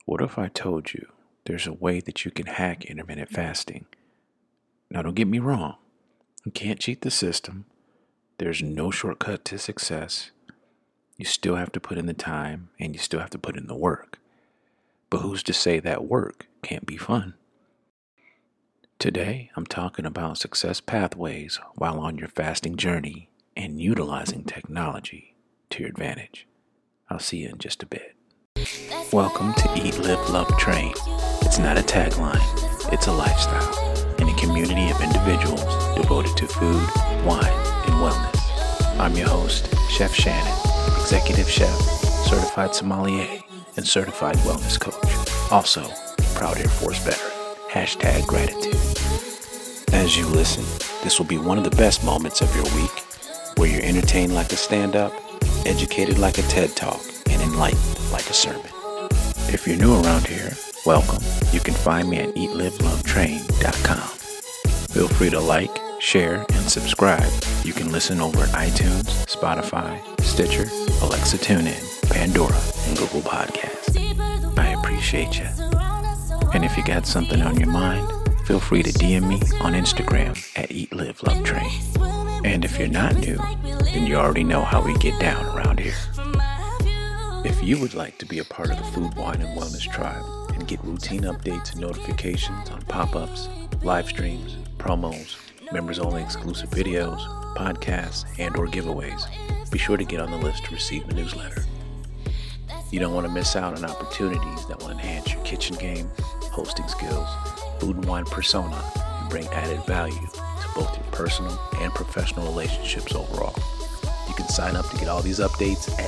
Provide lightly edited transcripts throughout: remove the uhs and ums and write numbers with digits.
What if I told you there's a way that you can hack intermittent fasting? Now, don't get me wrong. You can't cheat the system. There's no shortcut to success. You still have to put in the time and you still have to put in the work. But who's to say that work can't be fun? Today, I'm talking about success pathways while on your fasting journey and utilizing technology to your advantage. I'll see you in just a bit. Welcome to Eat, Live, Love, Train. It's not a tagline, it's a lifestyle and a community of individuals devoted to food, wine, and wellness. I'm your host, Chef Shannon, executive chef, certified sommelier, and certified wellness coach. Also, proud Air Force veteran. #gratitude. As you listen, this will be one of the best moments of your week where you're entertained like a stand-up, educated like a TED Talk, and enlightened like a sermon. If you're new around here, welcome. You can find me at eatlivelovetrain.com. Feel free to like, share, and subscribe. You can listen over at iTunes, Spotify, Stitcher, Alexa TuneIn, Pandora, and Google Podcasts. I appreciate you. And if you got something on your mind, feel free to DM me on Instagram at eatlivelovetrain. And if you're not new, then you already know how we get down around here. If you would like to be a part of the Food, Wine, and Wellness Tribe and get routine updates and notifications on pop-ups, live streams, promos, members-only exclusive videos, podcasts, and or giveaways, be sure to get on the list to receive the newsletter. You don't want to miss out on opportunities that will enhance your kitchen game, hosting skills, food and wine persona, and bring added value to both your personal and professional relationships overall. You can sign up to get all these updates at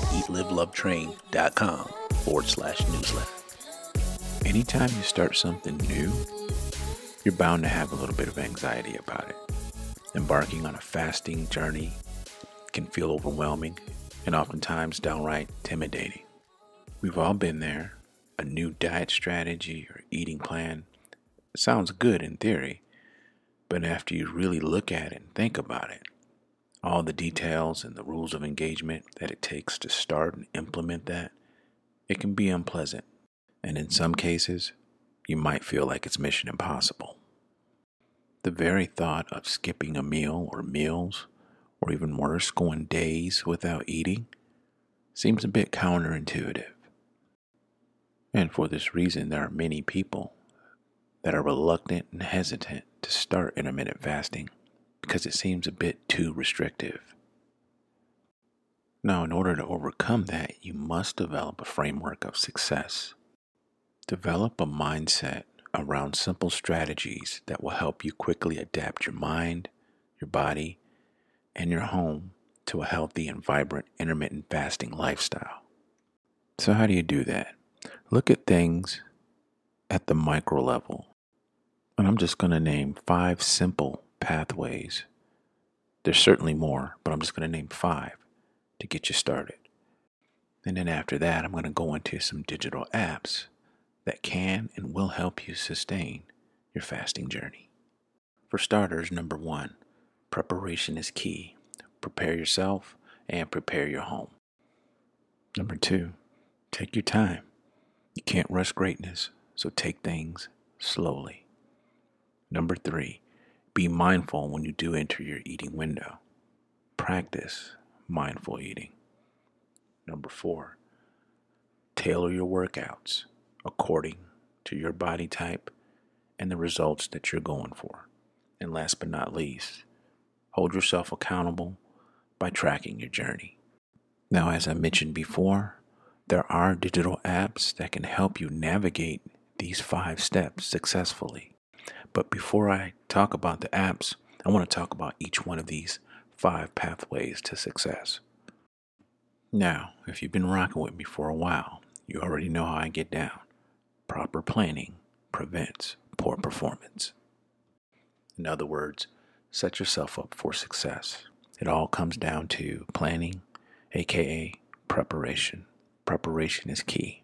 eatlivelovetrain.com/newsletter. Anytime you start something new, you're bound to have a little bit of anxiety about it. Embarking on a fasting journey can feel overwhelming and oftentimes downright intimidating. We've all been there. A new diet strategy or eating plan sounds good in theory, but after you really look at it and think about it, all the details and the rules of engagement that it takes to start and implement that, it can be unpleasant. And in some cases, you might feel like it's mission impossible. The very thought of skipping a meal or meals, or even worse, going days without eating, seems a bit counterintuitive. And for this reason, there are many people that are reluctant and hesitant to start intermittent fasting because it seems a bit too restrictive. Now, in order to overcome that, you must develop a framework of success. Develop a mindset around simple strategies that will help you quickly adapt your mind, your body, and your home to a healthy and vibrant intermittent fasting lifestyle. So how do you do that? Look at things at the micro level. And I'm just going to name 5 simple pathways. There's certainly more, but I'm just going to name 5 to get you started. And then after that, I'm going to go into some digital apps that can and will help you sustain your fasting journey. For starters, number 1, preparation is key. Prepare yourself and prepare your home. Number 2, take your time. You can't rush greatness, so take things slowly. Number 3, be mindful when you do enter your eating window. Practice mindful eating. Number 4, tailor your workouts according to your body type and the results that you're going for. And last but not least, hold yourself accountable by tracking your journey. Now, as I mentioned before, there are digital apps that can help you navigate these 5 steps successfully. But before I talk about the apps, I want to talk about each one of these 5 pathways to success. Now, if you've been rocking with me for a while, you already know how I get down. Proper planning prevents poor performance. In other words, set yourself up for success. It all comes down to planning, aka preparation. Preparation is key.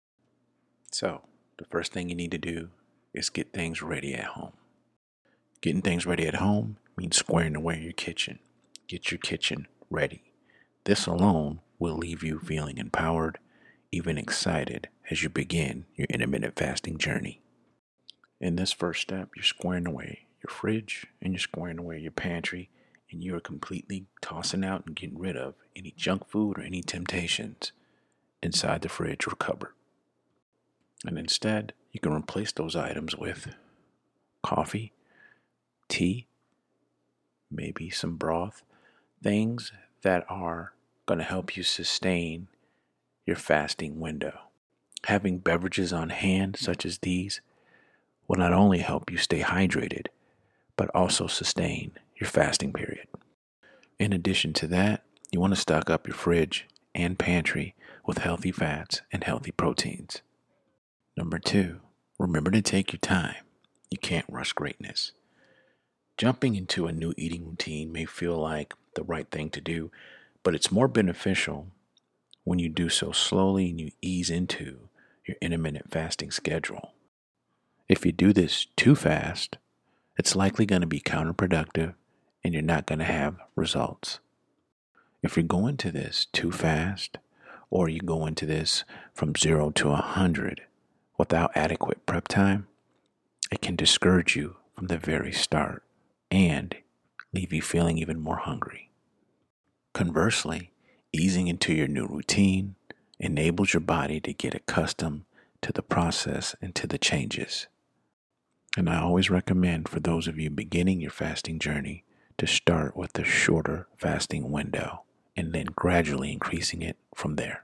So, the first thing you need to do is get things ready at home. Getting things ready at home means squaring away your kitchen. Get your kitchen ready. This alone will leave you feeling empowered, even excited as you begin your intermittent fasting journey. In this first step, you're squaring away your fridge and you're squaring away your pantry, and you are completely tossing out and getting rid of any junk food or any temptations inside the fridge or cupboard. And instead, you can replace those items with coffee, tea, maybe some broth, things that are going to help you sustain your fasting window. Having beverages on hand, such as these, will not only help you stay hydrated, but also sustain your fasting period. In addition to that, you want to stock up your fridge and pantry with healthy fats and healthy proteins. Number 2, remember to take your time. You can't rush greatness. Jumping into a new eating routine may feel like the right thing to do, but it's more beneficial when you do so slowly and you ease into your intermittent fasting schedule. If you do this too fast, it's likely going to be counterproductive and you're not going to have results. If you go into this too fast, or you go into this from 0 to 100 without adequate prep time, it can discourage you from the very start and leave you feeling even more hungry. Conversely, easing into your new routine enables your body to get accustomed to the process and to the changes. And I always recommend for those of you beginning your fasting journey to start with a shorter fasting window and then gradually increasing it from there.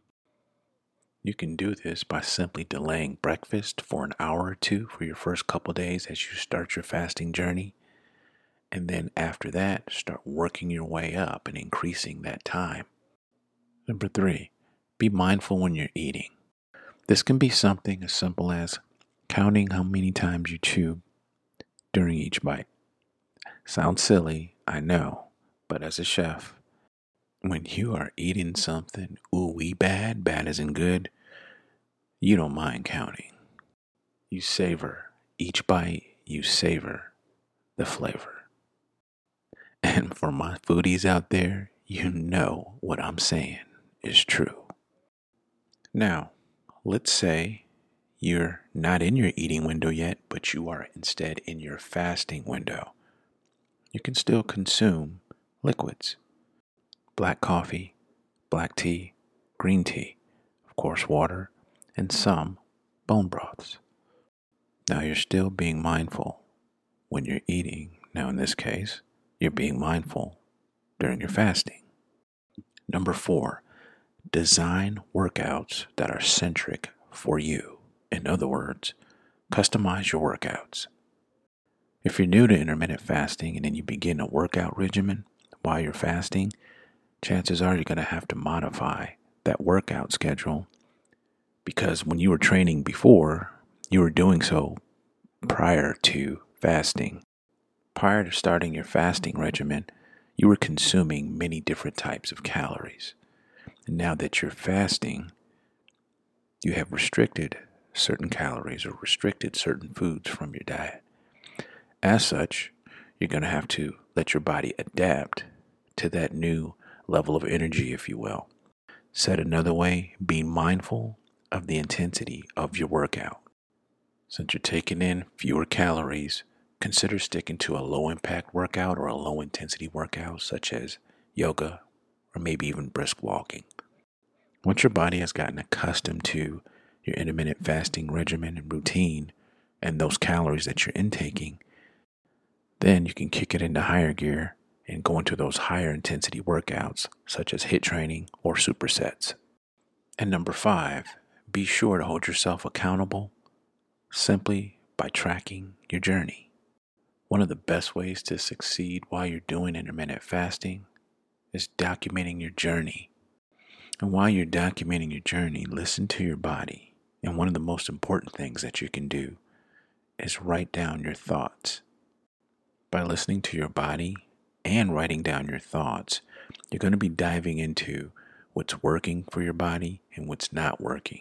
You can do this by simply delaying breakfast for an hour or two for your first couple days as you start your fasting journey. And then after that, start working your way up and increasing that time. Number 3, be mindful when you're eating. This can be something as simple as counting how many times you chew during each bite. Sounds silly, I know, but as a chef, when you are eating something ooh-wee bad as in good, you don't mind counting. You savor each bite, you savor the flavor. And for my foodies out there, you know what I'm saying is true. Now, let's say you're not in your eating window yet, but you are instead in your fasting window. You can still consume liquids: black coffee, black tea, green tea, of course water, and some bone broths. Now you're still being mindful when you're eating. Now in this case, you're being mindful during your fasting. Number 4, design workouts that are centric for you. In other words, customize your workouts. If you're new to intermittent fasting and then you begin a workout regimen while you're fasting, chances are you're going to have to modify that workout schedule, because when you were training before, you were doing so prior to fasting. Prior to starting your fasting regimen, you were consuming many different types of calories. And now that you're fasting, you have restricted certain calories or restricted certain foods from your diet. As such, you're going to have to let your body adapt to that new level of energy, if you will. Said another way, be mindful of the intensity of your workout. Since you're taking in fewer calories, consider sticking to a low-impact workout or a low-intensity workout such as yoga or maybe even brisk walking. Once your body has gotten accustomed to your intermittent fasting regimen and routine and those calories that you're intaking, then you can kick it into higher gear and go into those higher intensity workouts such as HIIT training or supersets. And number 5, be sure to hold yourself accountable simply by tracking your journey. One of the best ways to succeed while you're doing intermittent fasting is documenting your journey. And while you're documenting your journey, listen to your body. And one of the most important things that you can do is write down your thoughts. By listening to your body and writing down your thoughts, you're going to be diving into what's working for your body and what's not working,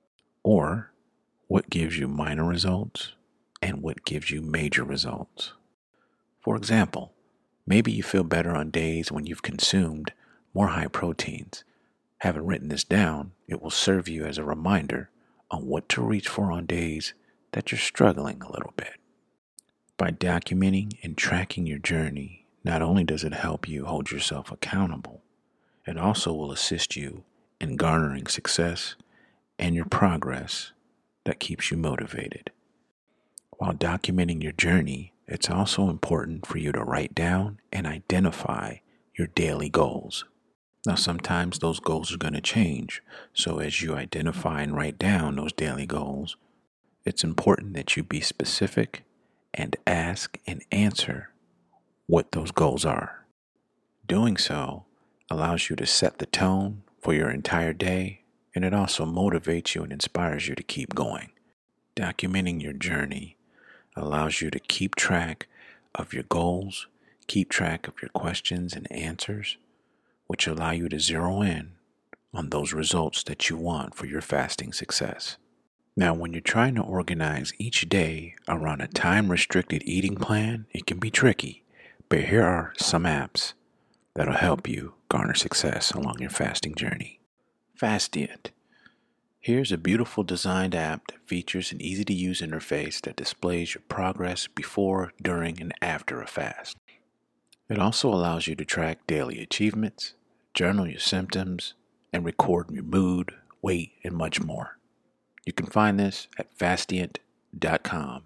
or what gives you minor results and what gives you major results. For example, maybe you feel better on days when you've consumed more high proteins. Having written this down, it will serve you as a reminder on what to reach for on days that you're struggling a little bit. By documenting and tracking your journey, not only does it help you hold yourself accountable, it also will assist you in garnering success and your progress that keeps you motivated. While documenting your journey, it's also important for you to write down and identify your daily goals. Now, sometimes those goals are going to change, so as you identify and write down those daily goals, it's important that you be specific and ask and answer what those goals are. Doing so allows you to set the tone for your entire day, and it also motivates you and inspires you to keep going. Documenting your journey allows you to keep track of your goals, keep track of your questions and answers, which allow you to zero in on those results that you want for your fasting success. Now, when you're trying to organize each day around a time-restricted eating plan, it can be tricky, but here are some apps that'll help you garner success along your fasting journey. Fastient. Here's a beautiful designed app that features an easy-to-use interface that displays your progress before, during, and after a fast. It also allows you to track daily achievements, journal your symptoms, and record your mood, weight, and much more. You can find this at fastient.com,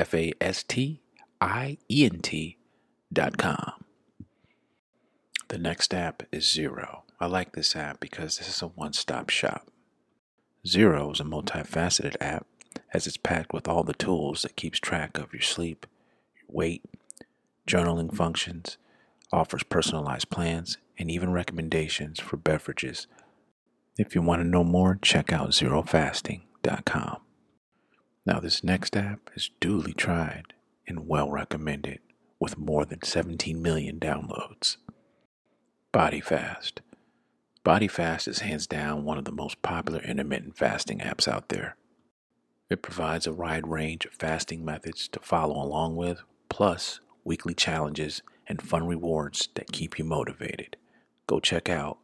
FASTIENT.com. The next app is Zero. I like this app because this is a one-stop shop. Zero is a multifaceted app as it's packed with all the tools that keeps track of your sleep, your weight, journaling functions, offers personalized plans, and even recommendations for beverages. If you want to know more, check out zerofasting.com. Now, this next app is duly tried and well recommended with more than 17 million downloads. BodyFast. BodyFast is hands down one of the most popular intermittent fasting apps out there. It provides a wide range of fasting methods to follow along with, plus weekly challenges and fun rewards that keep you motivated. Go check out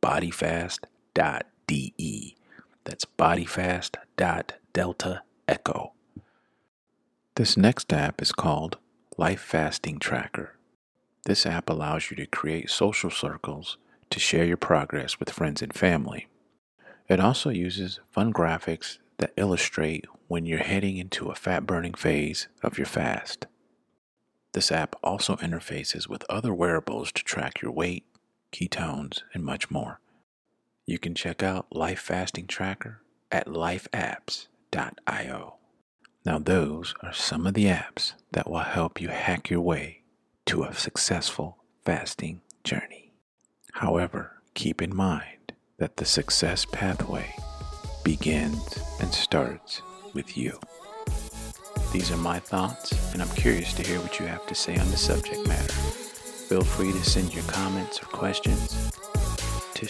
bodyfast.de. That's bodyfast.delta echo. This next app is called Life Fasting Tracker. This app allows you to create social circles to share your progress with friends and family. It also uses fun graphics that illustrate when you're heading into a fat-burning phase of your fast. This app also interfaces with other wearables to track your weight, ketones, and much more. You can check out Life Fasting Tracker at lifeapps.io. Now, those are some of the apps that will help you hack your way to a successful fasting journey. However, keep in mind that the success pathway begins and starts with you. These are my thoughts, and I'm curious to hear what you have to say on the subject matter. Feel free to send your comments or questions to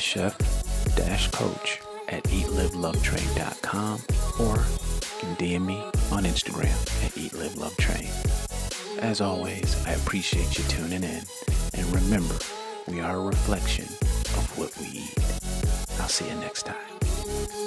chef-coach@eatlivelovetrain.com, or you can DM me on Instagram at eatlivelovetrain. As always, I appreciate you tuning in, and remember, we are a reflection of what we eat. I'll see you next time.